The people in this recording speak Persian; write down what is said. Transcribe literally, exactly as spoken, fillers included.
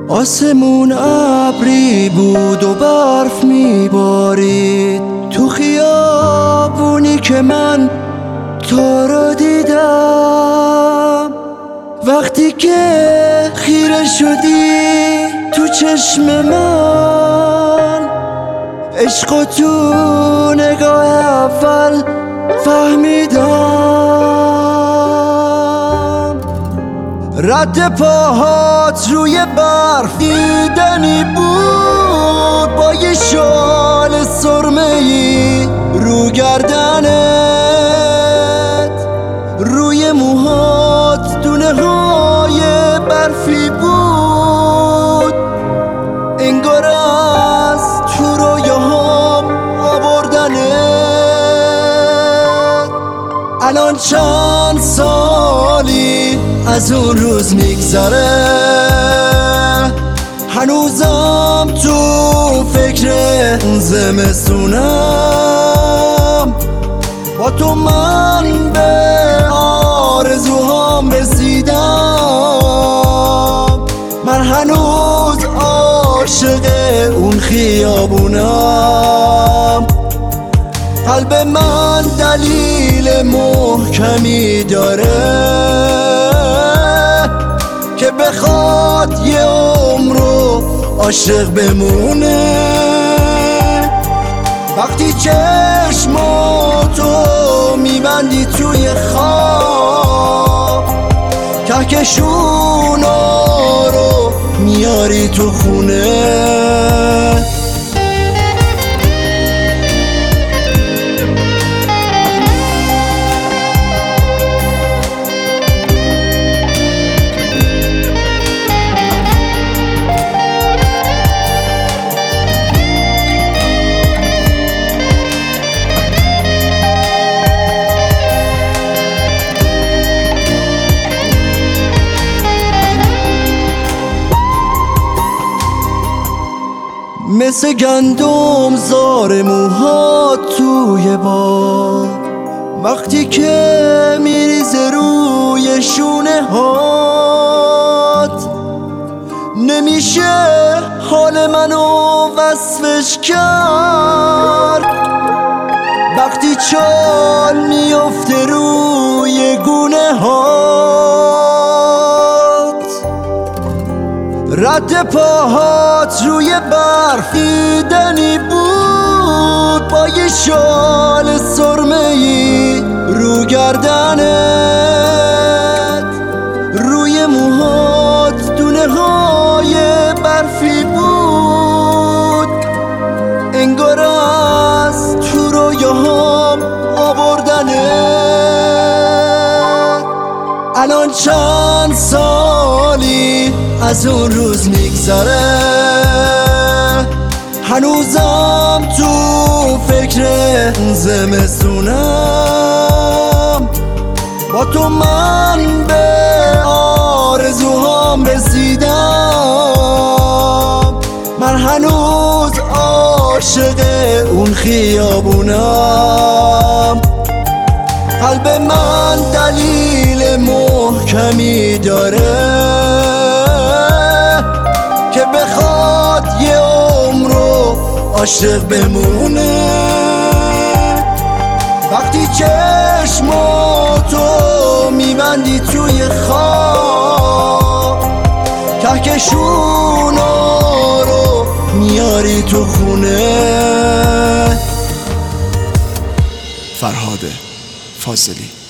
آسمون ابری بود و برف میبارید تو خیابونی که من تو رو دیدم. وقتی که خیره شدی تو چشم من، عشق و تو نگاه اول فهمیدم. رد پاهات روی برف دیدنی بود، با یه شال سرمه‌ای رو گردنت، روی موهات دونه های برفی بود، انگار از تو رویاهام آوردنت. الان چند سالی از اون روز میگذره، هنوزم تو فکر اون زمستونم. با تو من به آرزوهام رسیدم، من هنوز عاشق اون خیابونم. قلب من دلیل محکمی داره که بخواد یه عمرو عاشق بمونه. وقتی چشماتو میبندی توی خواب، کهکشونا رو میاری تو خونه. مثل گندم زار موهات توی باد، وقتی که میریزه روی شونه هات، نمیشه حال منو وصفش کرد. وقتی چال میفته روی گونه هات، رد پاهات روی برف دیدنی بود، با یه شال سرمه‌ای رو گردنت، روی موهات دونه های برفی بود، انگار از تو رویاهام آوردنت. الان چند سالی از اون روز میگذره، هنوزم تو فکر زمستونم. با تو من به آرزوهام رسیدم، من هنوز عاشق اون خیابونم. قلب من دلیل محکمی داره که بخواد یه عمرو عاشق بمونه. وقتی چشماتو میبندی توی خواب، کهکشونا رو میاری تو خونه. فرهاد فاضلی.